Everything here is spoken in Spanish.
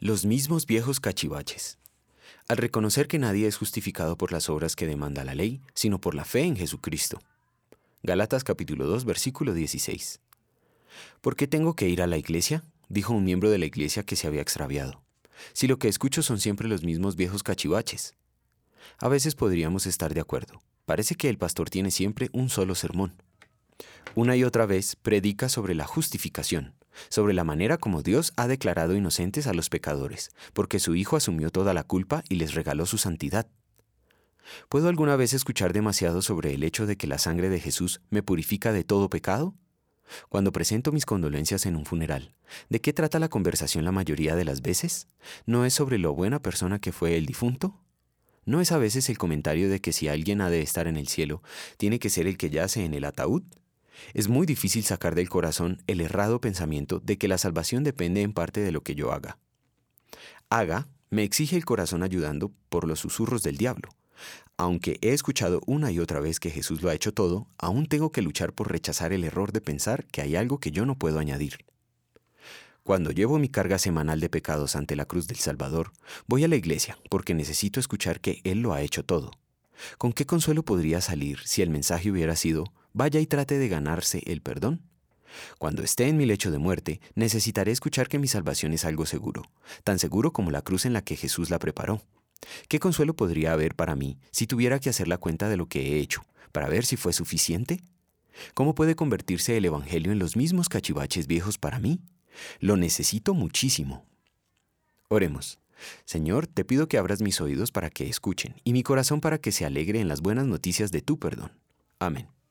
Los mismos viejos cachivaches. Al reconocer que nadie es justificado por las obras que demanda la ley, sino por la fe en Jesucristo. Gálatas capítulo 2, versículo 16. ¿Por qué tengo que ir a la iglesia?, dijo un miembro de la iglesia que se había extraviado. Si lo que escucho son siempre los mismos viejos cachivaches. A veces podríamos estar de acuerdo. Parece que el pastor tiene siempre un solo sermón. Una y otra vez predica sobre la justificación, sobre la manera como Dios ha declarado inocentes a los pecadores, porque su Hijo asumió toda la culpa y les regaló su santidad. ¿Puedo alguna vez escuchar demasiado sobre el hecho de que la sangre de Jesús me purifica de todo pecado? Cuando presento mis condolencias en un funeral, ¿de qué trata la conversación la mayoría de las veces? ¿No es sobre lo buena persona que fue el difunto? ¿No es a veces el comentario de que si alguien ha de estar en el cielo, tiene que ser el que yace en el ataúd? Es muy difícil sacar del corazón el errado pensamiento de que la salvación depende en parte de lo que yo haga. Haga me exige el corazón ayudando por los susurros del diablo. Aunque he escuchado una y otra vez que Jesús lo ha hecho todo, aún tengo que luchar por rechazar el error de pensar que hay algo que yo no puedo añadir. Cuando llevo mi carga semanal de pecados ante la cruz del Salvador, voy a la iglesia porque necesito escuchar que Él lo ha hecho todo. ¿Con qué consuelo podría salir si el mensaje hubiera sido, vaya y trate de ganarse el perdón? Cuando esté en mi lecho de muerte, necesitaré escuchar que mi salvación es algo seguro, tan seguro como la cruz en la que Jesús la preparó. ¿Qué consuelo podría haber para mí si tuviera que hacer la cuenta de lo que he hecho, para ver si fue suficiente? ¿Cómo puede convertirse el Evangelio en los mismos cachivaches viejos para mí? Lo necesito muchísimo. Oremos. Señor, te pido que abras mis oídos para que escuchen y mi corazón para que se alegre en las buenas noticias de tu perdón. Amén.